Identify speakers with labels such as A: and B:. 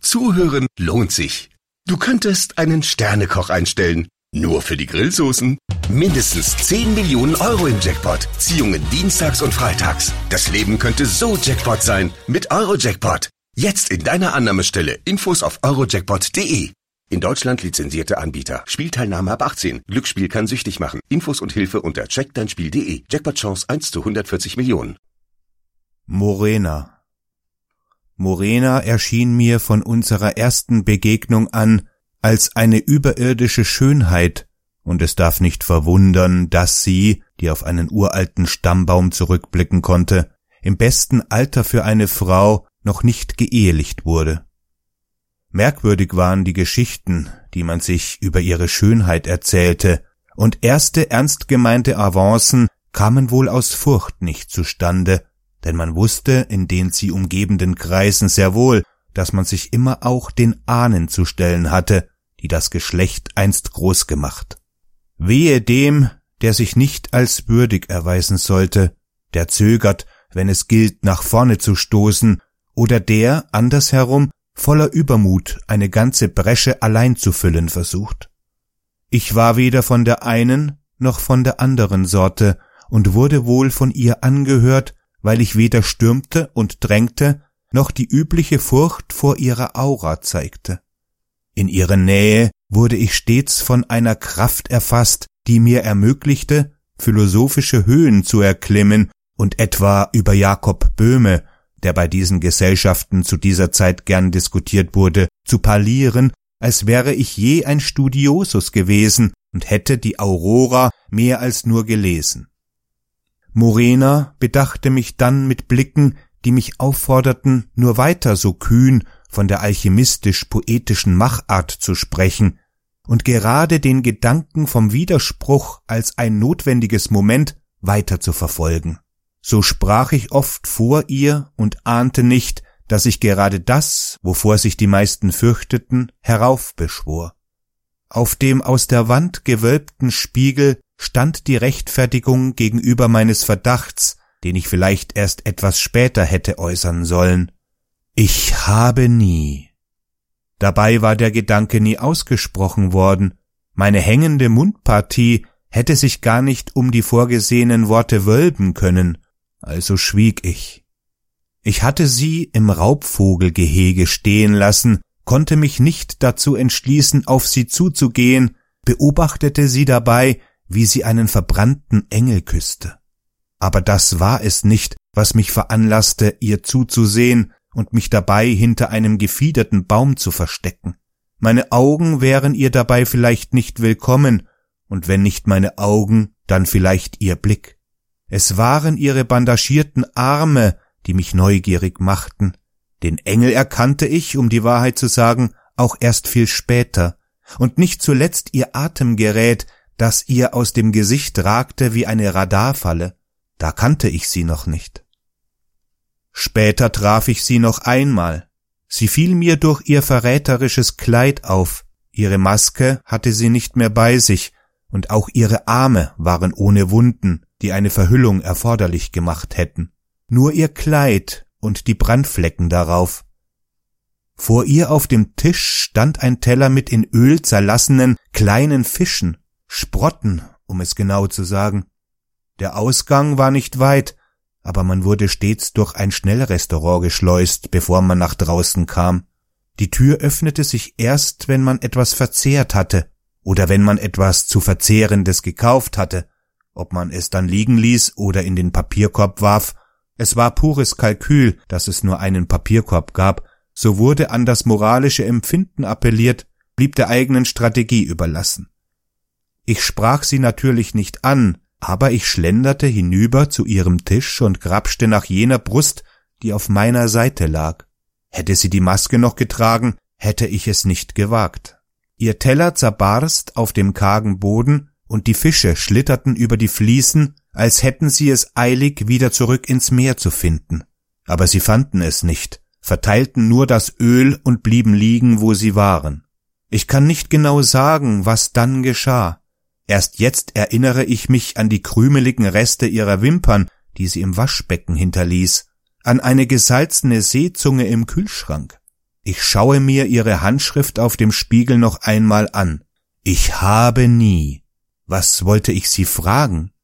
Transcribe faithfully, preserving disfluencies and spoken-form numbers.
A: Zuhören lohnt sich. Du könntest einen Sternekoch einstellen. Nur für die Grillsoßen. Mindestens zehn Millionen Euro im Jackpot. Ziehungen dienstags und freitags. Das Leben könnte so Jackpot sein. Mit Eurojackpot. Jetzt in deiner Annahmestelle. Infos auf eurojackpot punkt de. In Deutschland lizenzierte Anbieter. Spielteilnahme ab achtzehn. Glücksspiel kann süchtig machen. Infos und Hilfe unter check dein spiel punkt de. Jackpot-Chance eins zu hundertvierzig Millionen.
B: Morena. Morena erschien mir von unserer ersten Begegnung an als eine überirdische Schönheit, und es darf nicht verwundern, dass sie, die auf einen uralten Stammbaum zurückblicken konnte, im besten Alter für eine Frau noch nicht geehelicht wurde. Merkwürdig waren die Geschichten, die man sich über ihre Schönheit erzählte, und erste ernst gemeinte Avancen kamen wohl aus Furcht nicht zustande, denn man wusste in den sie umgebenden Kreisen sehr wohl, dass man sich immer auch den Ahnen zu stellen hatte, die das Geschlecht einst groß gemacht. Wehe dem, der sich nicht als würdig erweisen sollte, der zögert, wenn es gilt, nach vorne zu stoßen, oder der, andersherum, voller Übermut eine ganze Bresche allein zu füllen versucht. Ich war weder von der einen noch von der anderen Sorte und wurde wohl von ihr angehört, weil ich weder stürmte und drängte, noch die übliche Furcht vor ihrer Aura zeigte. In ihrer Nähe wurde ich stets von einer Kraft erfasst, die mir ermöglichte, philosophische Höhen zu erklimmen und etwa über Jakob Böhme, der bei diesen Gesellschaften zu dieser Zeit gern diskutiert wurde, zu parlieren, als wäre ich je ein Studiosus gewesen und hätte die Aurora mehr als nur gelesen. Morena bedachte mich dann mit Blicken, die mich aufforderten, nur weiter so kühn von der alchemistisch-poetischen Machart zu sprechen und gerade den Gedanken vom Widerspruch als ein notwendiges Moment weiter zu verfolgen. So sprach ich oft vor ihr und ahnte nicht, dass ich gerade das, wovor sich die meisten fürchteten, heraufbeschwor. Auf dem aus der Wand gewölbten Spiegel stand die Rechtfertigung gegenüber meines Verdachts, den ich vielleicht erst etwas später hätte äußern sollen. Ich habe nie. Dabei war der Gedanke nie ausgesprochen worden. Meine hängende Mundpartie hätte sich gar nicht um die vorgesehenen Worte wölben können, also schwieg ich. Ich hatte sie im Raubvogelgehege stehen lassen, konnte mich nicht dazu entschließen, auf sie zuzugehen, beobachtete sie dabei, wie sie einen verbrannten Engel küsste. Aber das war es nicht, was mich veranlasste, ihr zuzusehen und mich dabei hinter einem gefiederten Baum zu verstecken. Meine Augen wären ihr dabei vielleicht nicht willkommen, und wenn nicht meine Augen, dann vielleicht ihr Blick. Es waren ihre bandagierten Arme, die mich neugierig machten. Den Engel erkannte ich, um die Wahrheit zu sagen, auch erst viel später, und nicht zuletzt ihr Atemgerät, das ihr aus dem Gesicht ragte wie eine Radarfalle. Da kannte ich sie noch nicht. Später traf ich sie noch einmal. Sie fiel mir durch ihr verräterisches Kleid auf. Ihre Maske hatte sie nicht mehr bei sich, und auch ihre Arme waren ohne Wunden, die eine Verhüllung erforderlich gemacht hätten. Nur ihr Kleid und die Brandflecken darauf. Vor ihr auf dem Tisch stand ein Teller mit in Öl zerlassenen kleinen Fischen, Sprotten, um es genau zu sagen. Der Ausgang war nicht weit, aber man wurde stets durch ein Schnellrestaurant geschleust, bevor man nach draußen kam. Die Tür öffnete sich erst, wenn man etwas verzehrt hatte oder wenn man etwas zu Verzehrendes gekauft hatte. Ob man es dann liegen ließ oder in den Papierkorb warf, es war pures Kalkül, dass es nur einen Papierkorb gab. So wurde an das moralische Empfinden appelliert, blieb der eigenen Strategie überlassen. Ich sprach sie natürlich nicht an, aber ich schlenderte hinüber zu ihrem Tisch und grapschte nach jener Brust, die auf meiner Seite lag. Hätte sie die Maske noch getragen, hätte ich es nicht gewagt. Ihr Teller zerbarst auf dem kargen Boden, und die Fische schlitterten über die Fliesen, als hätten sie es eilig, wieder zurück ins Meer zu finden. Aber sie fanden es nicht, verteilten nur das Öl und blieben liegen, wo sie waren. Ich kann nicht genau sagen, was dann geschah. Erst jetzt erinnere ich mich an die krümeligen Reste ihrer Wimpern, die sie im Waschbecken hinterließ, an eine gesalzene Seezunge im Kühlschrank. Ich schaue mir ihre Handschrift auf dem Spiegel noch einmal an. Ich habe nie. Was wollte ich sie fragen?